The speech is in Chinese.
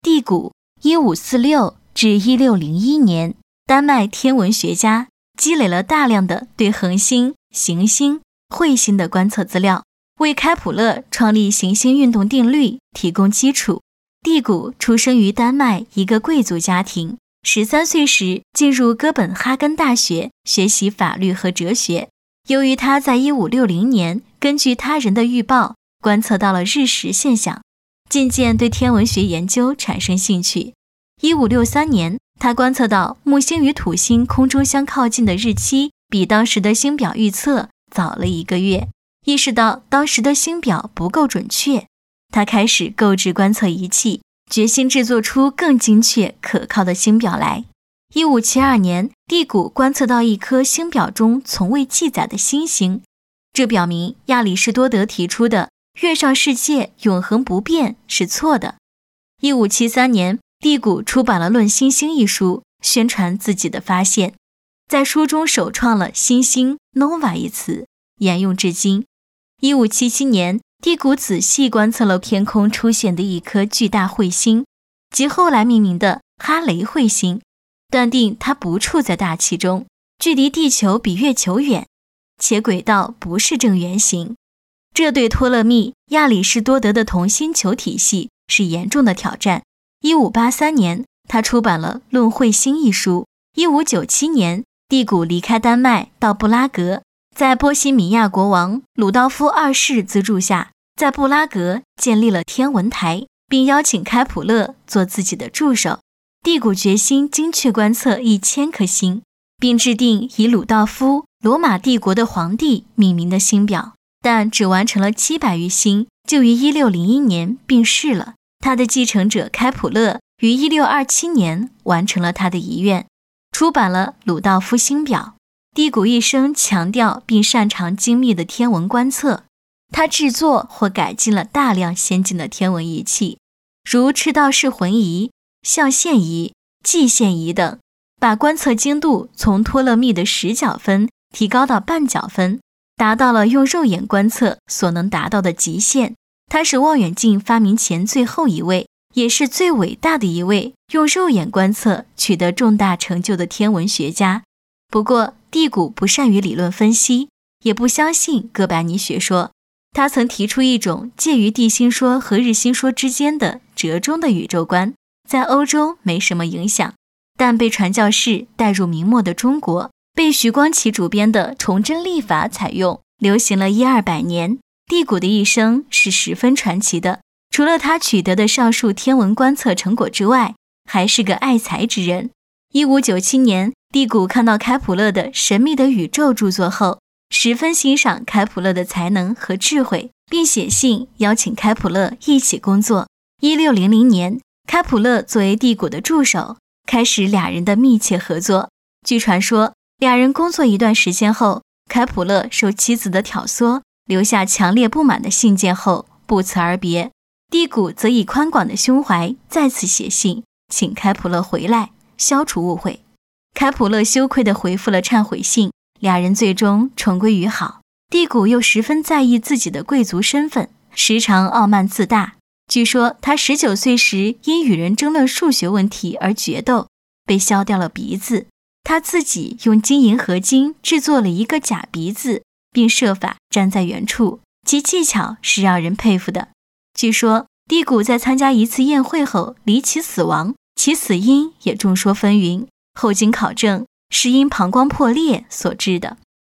地谷1546至1601年，丹麦天文学家积累了大量的对恒星、行星、彗星的观测资料，为开普勒创立行星运动定律提供基础。地谷出生于丹麦一个贵族家庭，13岁时进入哥本哈根大学学习法律和哲学。由于他在1560年根据他人的预报观测到了日食现象，渐渐对天文学研究产生兴趣。1563年，他观测到木星与土星空中相靠近的日期比当时的星表预测早了1个月，意识到当时的星表不够准确。他开始购置观测仪器，决心制作出更精确可靠的星表来。1572年，地谷观测到一颗星表中从未记载的新星，这表明亚里士多德提出的月上世界永恒不变是错的。1573年，地谷出版了《论新星》一书，宣传自己的发现，在书中首创了新星 nova 一词，沿用至今。1577年，地谷仔细观测了天空出现的一颗巨大彗星，即后来命名的哈雷彗星，断定它不处在大气中，距离地球比月球远，且轨道不是正圆形。这对托勒密、亚里士多德的同心球体系是严重的挑战。1583年，他出版了《论彗星》一书。1597年，地谷离开丹麦到布拉格，在波西米亚国王鲁道夫2世资助下，在布拉格建立了天文台，并邀请开普勒做自己的助手。地谷决心精确观测1000颗星，并制定以鲁道夫罗马帝国的皇帝命名的星表，但只完成了700余星，就于1601年病逝了。他的继承者开普勒于1627年完成了他的遗愿，出版了鲁道夫星表。地谷一生强调并擅长精密的天文观测，他制作或改进了大量先进的天文仪器，如赤道式浑仪、象限仪、计线仪等，把观测精度从托勒密的10角分提高到半角分，达到了用肉眼观测所能达到的极限。他是望远镜发明前最后一位，也是最伟大的一位用肉眼观测取得重大成就的天文学家。不过，地谷不善于理论分析，也不相信哥白尼学说。他曾提出一种介于地心说和日心说之间的折中的宇宙观，在欧洲没什么影响，但被传教士带入明末的中国，被徐光启主编的崇祯历法采用，流行了100-200年。地谷的一生是十分传奇的，除了他取得的上述天文观测成果之外，还是个爱才之人。1597年，地谷看到开普勒的《神秘的宇宙》著作后，十分欣赏开普勒的才能和智慧，并写信邀请开普勒一起工作。1600年，开普勒作为地谷的助手，开始俩人的密切合作。据传说，俩人工作一段时间后，开普勒受妻子的挑唆，留下强烈不满的信件后不辞而别。地谷则以宽广的胸怀再次写信，请开普勒回来，消除误会。开普勒羞愧地回复了忏悔信，俩人最终重归于好。地谷又十分在意自己的贵族身份，时常傲慢自大。据说他19岁时因与人争论数学问题而决斗，被削掉了鼻子。他自己用金银合金制作了一个假鼻子，并设法站在原处，其技巧是让人佩服的。据说地谷在参加一次宴会后离奇死亡，其死因也众说纷纭，后经考证是因膀胱破裂所致的。